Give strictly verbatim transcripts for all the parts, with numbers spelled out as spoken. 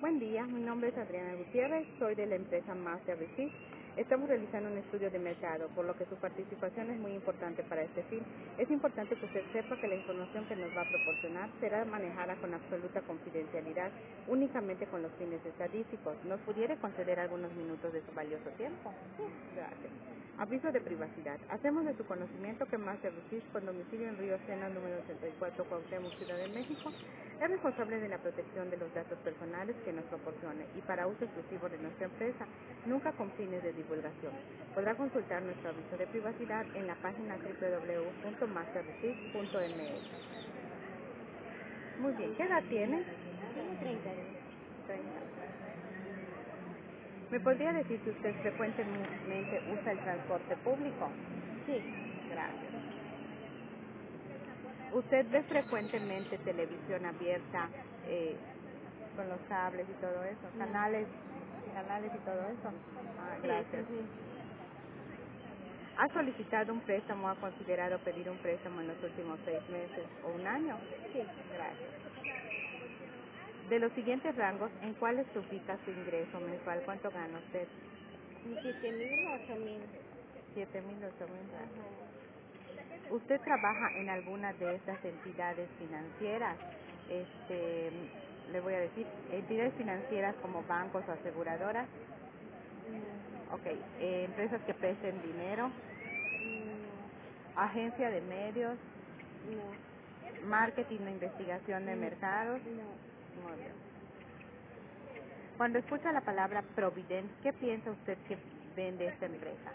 Buen día, mi nombre es Adriana Gutiérrez, soy de la empresa Master Receipt. Estamos realizando un estudio de mercado, por lo que su participación es muy importante para este fin. Es importante que usted sepa que la información que nos va a proporcionar será manejada con absoluta confidencialidad, únicamente con los fines estadísticos. ¿Nos pudiera conceder algunos minutos de su valioso tiempo? Gracias. Aviso de privacidad. Hacemos de su conocimiento que Master Receipt, con domicilio en Río Sena, número ochenta y cuatro, Cuauhtémoc, Ciudad de México, es responsable de la protección de los datos personales que nos proporcione y para uso exclusivo de nuestra empresa, nunca con fines de divulgación. Podrá consultar nuestro aviso de privacidad en la página doble u doble u doble u punto master receipt punto m x. Muy bien, ¿qué edad tiene? Tengo treinta años. treinta. ¿Me podría decir si usted frecuentemente usa el transporte público? Sí, Gracias. ¿Usted ve frecuentemente televisión abierta eh, con los cables y todo eso? No. Canales, canales y todo eso. Ah, sí, sí, gracias. sí. ¿Ha solicitado un préstamo o ha considerado pedir un préstamo en los últimos seis meses o un año? Sí, Gracias. De los siguientes rangos, ¿en cuáles se ubica su ingreso mensual? ¿Cuánto gana usted? siete mil, ocho mil. Siete mil, ocho mil. Ajá. ¿Usted trabaja en alguna de estas entidades financieras? Este, le voy a decir, entidades financieras como bancos o aseguradoras. No, Ok, eh, empresas que presten dinero, no, agencia de medios, no, marketing e investigación de no, mercados. no. Muy bien. Cuando escucha la palabra Provident, ¿qué piensa usted que vende esta empresa?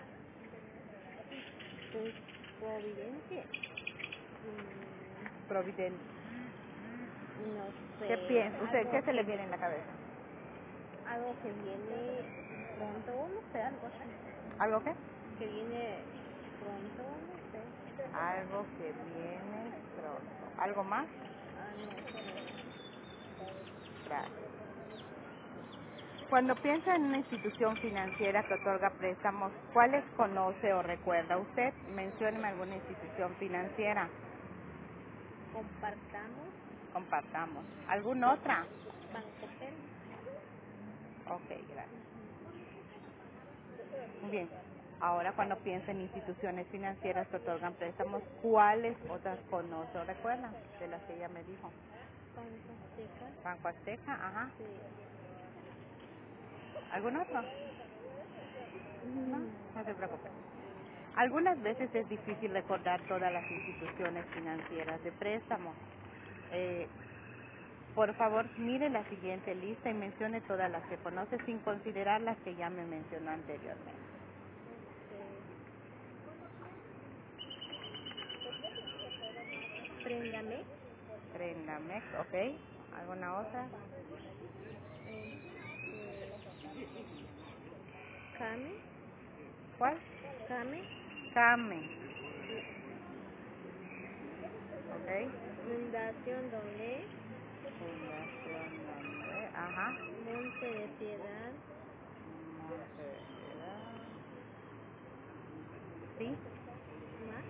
Pues, Providencia. Mm, Provident. no ¿Qué sé, piensa usted? algo ¿Qué se le que, viene en la cabeza? algo que viene pronto, no sé, algo así. ¿Algo qué? Que viene pronto, no sé. Algo que viene pronto. ¿Algo más? Ah, no, solo eso. Gracias. Cuando piensa en una institución financiera que otorga préstamos, ¿cuáles conoce o recuerda usted? Mencióneme alguna institución financiera. Compartamos Compartamos. ¿Alguna otra? Bancopel. Ok, gracias. Muy bien. Ahora, cuando piensa en instituciones financieras que otorgan préstamos, ¿cuáles otras conoce o recuerda de las que ella me dijo? Banco Azteca. Banco Azteca, ajá. Sí. ¿Algún otro? No, Mm, no se preocupe. Algunas veces es difícil recordar todas las instituciones financieras de préstamo. Eh, por favor, mire la siguiente lista y mencione todas las que conoce sin considerar las que ya me mencionó anteriormente. ok. Préndame. Prendamex, ¿ok? ¿Alguna otra? Este, Came. ¿Cuál? Came. Came, Sí. ¿ok? Fundación Doné. Fundación Nombre, ajá. Monte de Piedad. Monte de Piedad, sí. Más.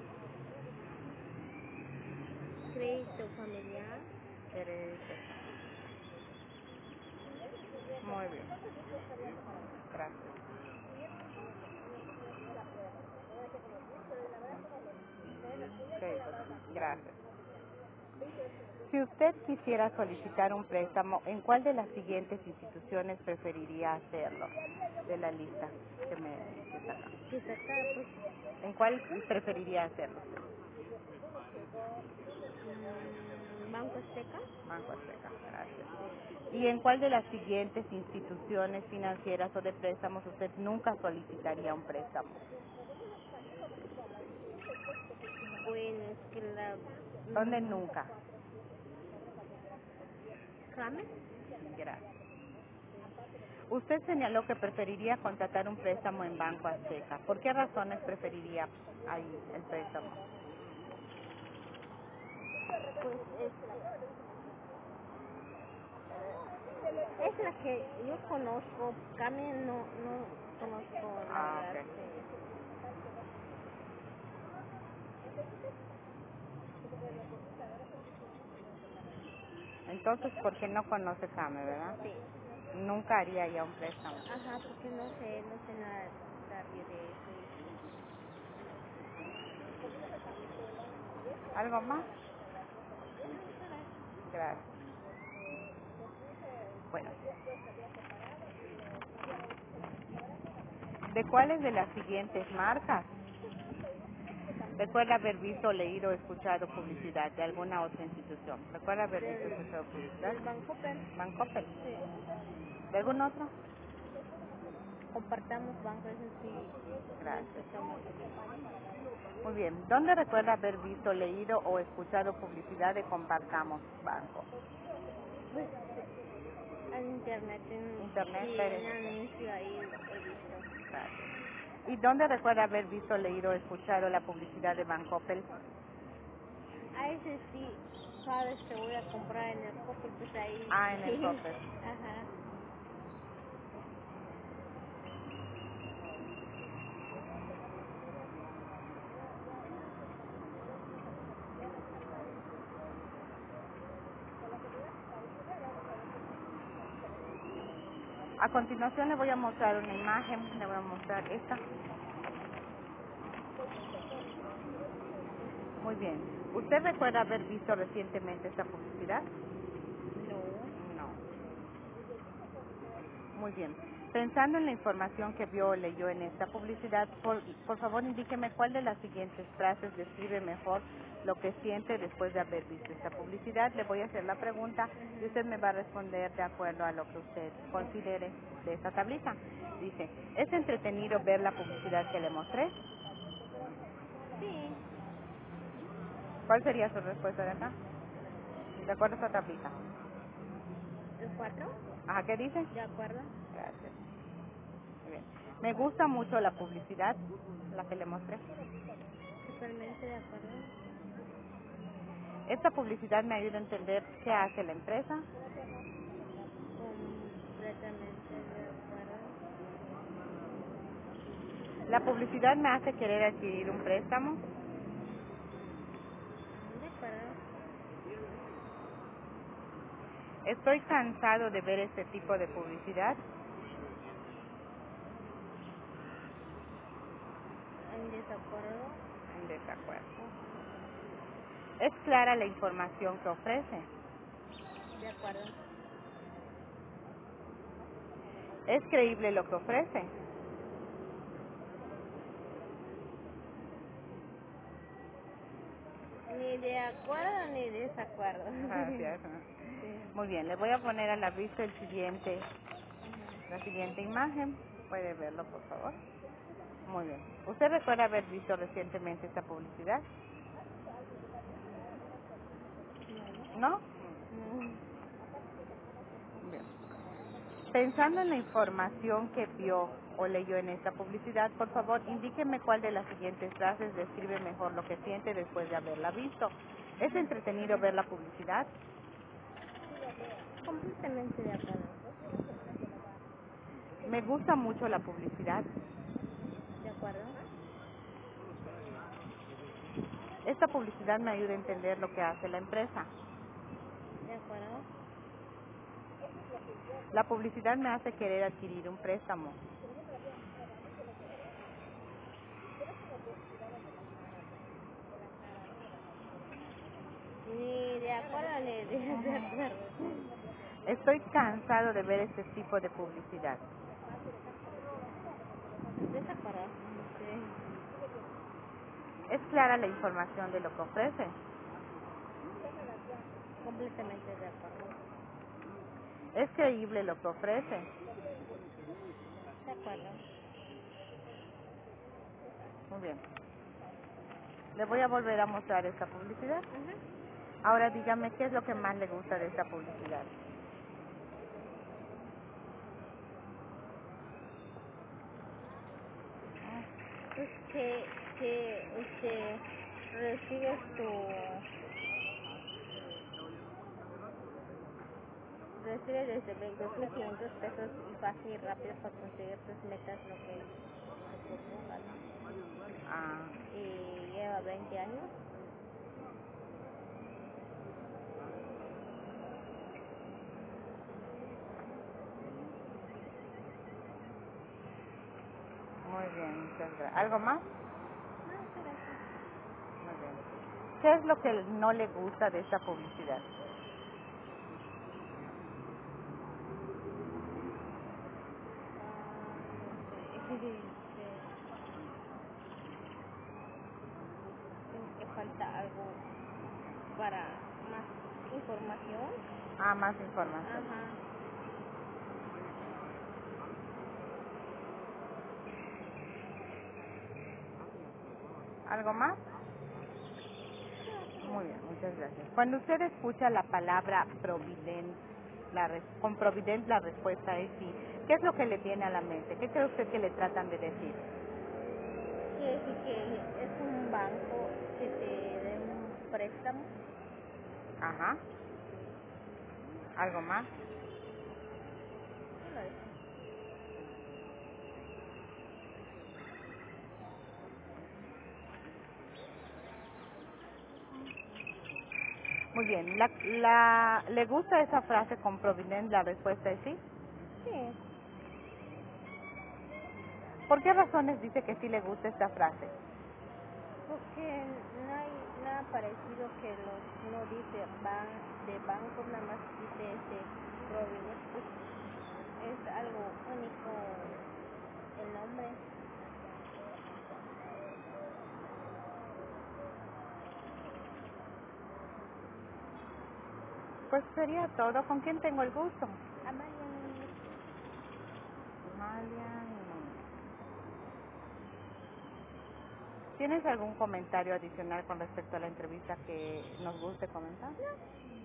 Crédito familiar. Crédito. Muy bien, gracias. Crédito, gracias. Si usted quisiera solicitar un préstamo, ¿en cuál de las siguientes instituciones preferiría hacerlo? De la lista que me que saca. Que sacar, pues. ¿En cuál preferiría hacerlo? mm, Banco Azteca. Banco Azteca, gracias. Sí. ¿Y en cuál de las siguientes instituciones financieras o de préstamos usted nunca solicitaría un préstamo? Bueno, es que la. ¿Dónde mm, nunca? Came. Gracias. Usted señaló que preferiría contratar un préstamo en Banco Azteca. ¿Por qué razones preferiría ahí el préstamo? Pues es, es la que yo conozco. Came no, no conozco, la Ah, verdad. ok. Sí. Entonces, ¿por qué no conoce Came, verdad? Sí. Nunca haría ya un préstamo. Ajá, porque no sé, no sé nada, nadie de eso. ¿Algo más? No, solo eso. Gracias. Bueno, ¿de cuáles de las siguientes marcas recuerda haber visto, leído o escuchado publicidad de alguna otra institución? ¿Recuerda haber visto o Del, escuchado publicidad? del Bancoppel. Bancoppel. Sí. ¿De algún otro? Compartamos banco, eso sí. No Gracias. escuchamos. Muy bien. ¿Dónde recuerda haber visto, leído o escuchado publicidad de Compartamos Banco? Pues en internet, en, Internet, sí, Pérez. en anuncio ahí he visto. Gracias. ¿Y dónde recuerda haber visto, leído o escuchado la publicidad de Bancoppel? A ese sí, cada vez que voy a comprar en el Coppel, pues ahí Ah, en el sí. Coppel. Ajá. A continuación le voy a mostrar una imagen, le voy a mostrar esta. Muy bien. ¿Usted recuerda haber visto recientemente esta publicidad? No. No. Muy bien. Pensando en la información que vio o leyó en esta publicidad, por, por favor indíqueme cuál de las siguientes frases describe mejor lo que siente después de haber visto esta publicidad. Le voy a hacer la pregunta y usted me va a responder de acuerdo a lo que usted considere de esta tablita. Dice, ¿es entretenido ver la publicidad que le mostré? Sí. ¿Cuál sería su respuesta de acá? De acuerdo a esta tablita. ¿El cuatro? Ajá, ¿qué dice? ¿De acuerdo? Gracias. Muy bien. Me gusta mucho la publicidad, la que le mostré. Totalmente de acuerdo. Esta publicidad me ayuda a entender qué hace la empresa. Completamente de acuerdo. La publicidad me hace querer adquirir un préstamo. De acuerdo. Estoy cansado de ver este tipo de publicidad. En desacuerdo. En desacuerdo. Es clara la información que ofrece. De acuerdo. Es creíble lo que ofrece. Ni de acuerdo ni de desacuerdo. Gracias. Sí. Muy bien, le voy a poner a la vista el siguiente, Ajá. la siguiente imagen. Puede verlo, por favor. Muy bien. ¿Usted recuerda haber visto recientemente esta publicidad? No. ¿No? No. Bien. Pensando en la información que vio o leyó en esta publicidad, por favor, indíqueme cuál de las siguientes frases describe mejor lo que siente después de haberla visto. ¿Es entretenido ver la publicidad? Completamente de acuerdo. Me gusta mucho la publicidad. De acuerdo. Esta publicidad me ayuda a entender lo que hace la empresa. De acuerdo. La publicidad me hace querer adquirir un préstamo. Ni de acuerdo ni de desacuerdo. Estoy cansado de ver este tipo de publicidad. Desacuerdo. Sí. Es clara la información de lo que ofrece. Completamente de acuerdo. Es creíble lo que ofrece. De acuerdo. Muy bien. Le voy a volver a mostrar esta publicidad. Ajá. Ahora dígame qué es lo que más le gusta de esta publicidad. Pues que, que este, recibes tu, recibes desde veinte mil quinientos pesos y fácil y rápido para conseguir tus metas, lo que te propongas. Ah, Y lleva veinte años. Muy bien, muchas gracias. ¿Algo más? No, gracias. Muy bien. ¿Qué es lo que no le gusta de esta publicidad? Ah, no sé. Creo que falta algo para más información. Ah, más información. Ajá. ¿Algo más? Muy bien, muchas gracias. Cuando usted escucha la palabra Provident, la res- con Provident la respuesta es sí. ¿Qué es lo que le viene a la mente? ¿Qué cree usted que le tratan de decir? Quiere decir que es un banco que te da un préstamo. Ajá. ¿Algo más? Solo eso. Muy bien. La, la, ¿Le gusta esa frase con Provident? La respuesta es sí. Sí, ¿Por qué razones dice que sí le gusta esta frase? porque no hay nada parecido que los no dice ban de banco, nada más dice este Provident. Pues es algo único el nombre. Pues sería todo. ¿Con quién tengo el gusto? Amalia Núñez. Amalia Núñez. ¿Tienes algún comentario adicional con respecto a la entrevista que nos guste comentar?